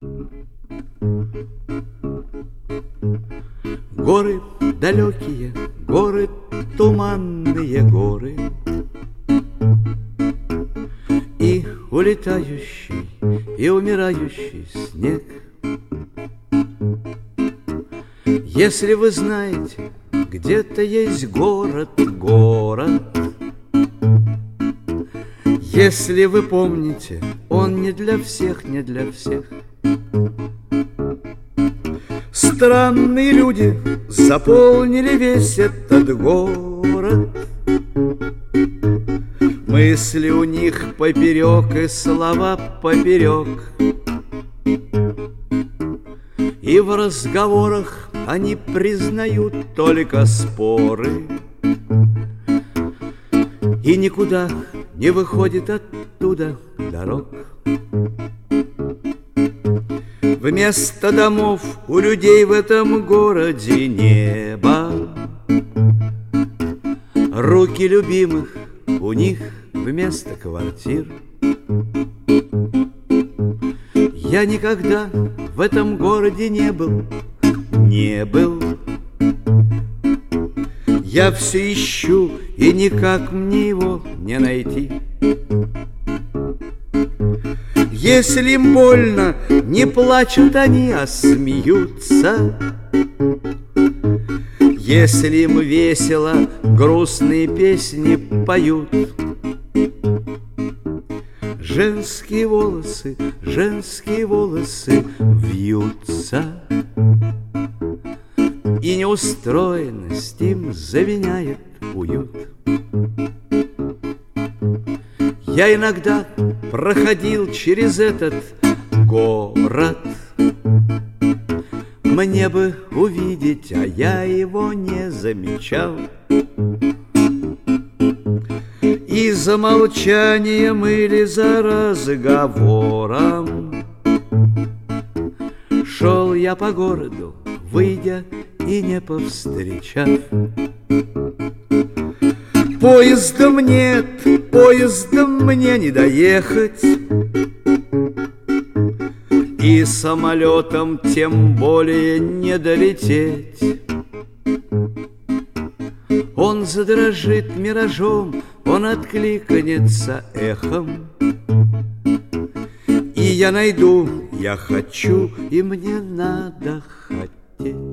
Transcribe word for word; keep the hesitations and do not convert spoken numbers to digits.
Горы далекие, горы туманные горы, и улетающий, и умирающий снег. Если вы знаете, где-то есть город, город, если вы помните, он не для всех, не для всех. Странные люди заполнили весь этот город. Мысли у них поперек и слова поперек. И в разговорах они признают только споры. И никуда не выходит оттуда дорог. Вместо домов у людей в этом городе небо. Руки любимых у них вместо квартир. Я никогда в этом городе не был, не был. Я все ищу, и никак мне его не найти. Если им больно, не плачут они, а смеются. Если им весело, грустные песни поют. Женские волосы, женские волосы вьются, и неустроенность им заменяет уют. Я иногда проходил через этот город. Мне бы увидеть, а я его не замечал. И за молчанием или за разговором шел я по городу, выйдя и не повстречав. Поездом нет, поездом мне не доехать, и самолетом тем более не долететь. Он задрожит миражом, он откликнется эхом, и я найду, я хочу, и мне надо хотеть.